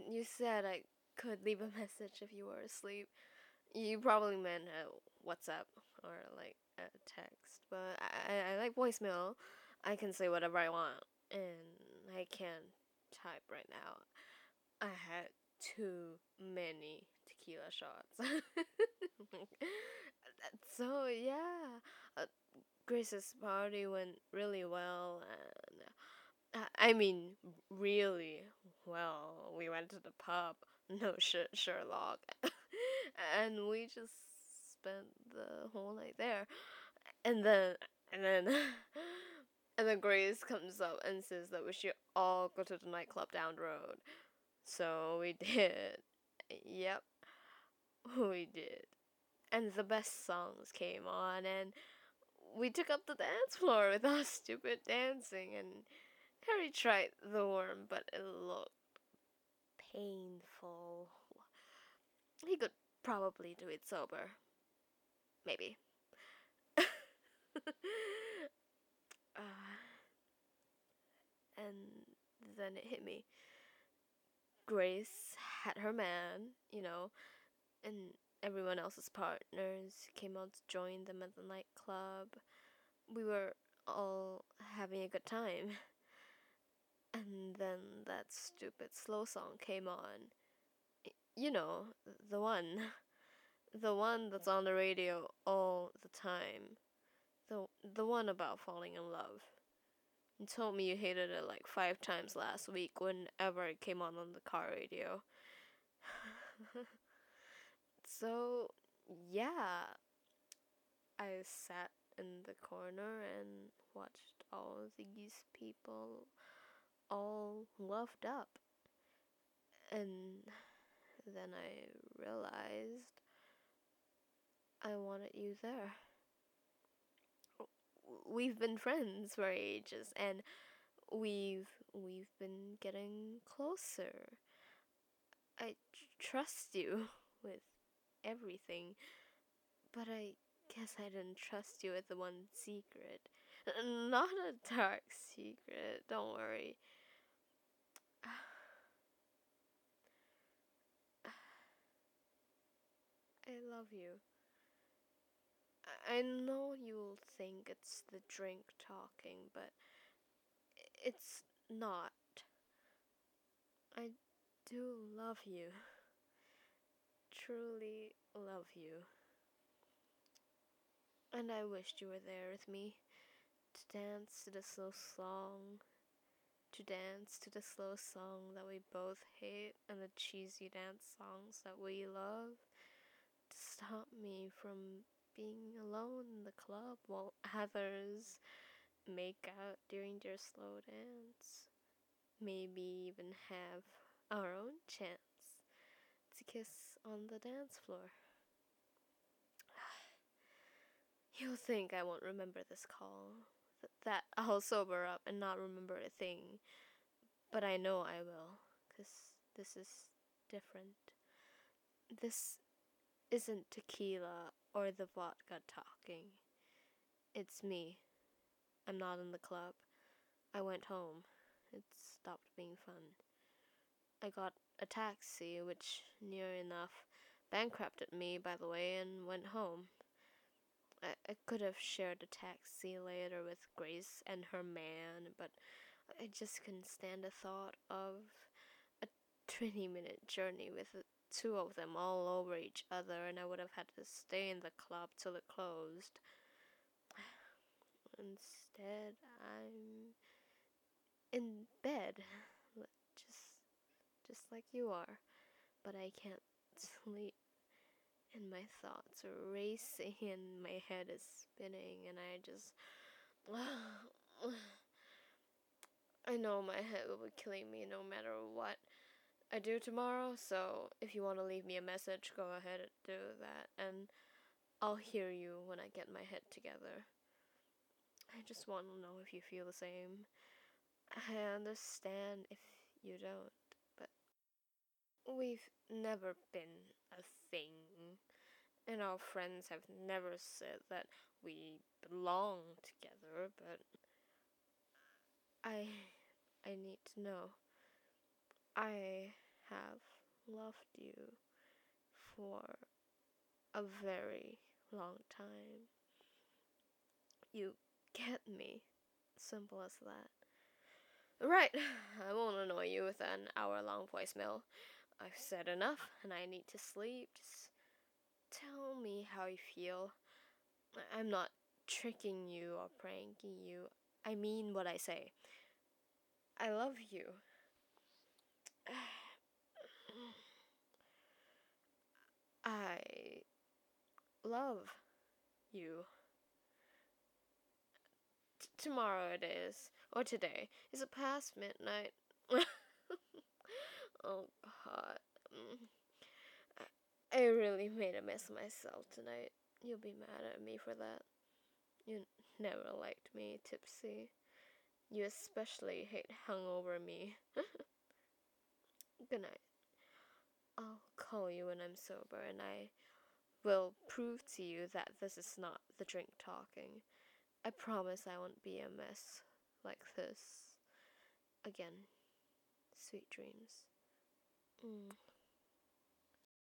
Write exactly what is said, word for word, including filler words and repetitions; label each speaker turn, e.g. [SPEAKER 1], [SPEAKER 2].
[SPEAKER 1] when you said I could leave a message if you were asleep, you probably meant a WhatsApp or like a text. But I, I, I like voicemail. I can say whatever I want, and I can't type right now. I had too many tequila shots. So yeah, uh, Grace's party went really well, and uh, I mean really well. We went to the pub, no shit, Sherlock, and we just spent the whole night there. And then, and then, and then Grace comes up and says that we should all go to the nightclub down the road. So we did. Yep, we did. And the best songs came on, and we took up the dance floor with our stupid dancing, and Harry tried the worm, but it looked painful. He could probably do it sober. Maybe. uh, and then it hit me. Grace had her man, you know, and everyone else's partners came out to join them at the nightclub. We were all having a good time. And then that stupid slow song came on. You know, the one. The one that's on the radio all the time. The, the one about falling in love. You told me you hated it like five times last week whenever it came on on the car radio. So, yeah, I sat in the corner and watched all these people all loved up. And then I realized I wanted you there. We've been friends for ages, and we've we've been getting closer. I trust you with everything, but I guess I didn't trust you with the one secret. Not a dark secret, don't worry. I love you. I know you'll think it's the drink talking, but it's not. I do love you. Truly love you. And I wished you were there with me to dance to the slow song. To dance to the slow song that we both hate and the cheesy dance songs that we love. To stop me from being alone in the club while others make out during their slow dance. Maybe even have our own chance to kiss on the dance floor. You'll think I won't remember this call, that I'll sober up and not remember a thing, but I know I will, 'cause this is different. This isn't tequila or the vodka talking. It's me. I'm not in the club. I went home. It stopped being fun. I got a taxi, which near enough bankrupted me, by the way, and went home. I, I could have shared a taxi later with Grace and her man, but I just couldn't stand the thought of a twenty minute journey with the two of them all over each other, and I would have had to stay in the club till it closed. Instead, I'm in bed, just just like you are, but I can't sleep. And my thoughts are racing, and my head is spinning, and I just. I know my head will be killing me no matter what I do tomorrow, so if you want to leave me a message, go ahead and do that, and I'll hear you when I get my head together. I just want to know if you feel the same. I understand if you don't, but we've never been a thing. And our friends have never said that we belong together, but I I need to know. I have loved you for a very long time. You get me. Simple as that. Right, I won't annoy you with an hour long voicemail. I've said enough and I need to sleep. Just tell me how you feel. I'm not tricking you or pranking you. I mean what I say. I love you. I love you. T- tomorrow it is. Or today. Is it past midnight? Oh god. Mm. I, I really made a mess of myself tonight. You'll be mad at me for that. You n- never liked me tipsy. You especially hate hungover me. Good night. I'll call you when I'm sober and I will prove to you that this is not the drink talking. I promise I won't be a mess like this again. Sweet dreams. Mm.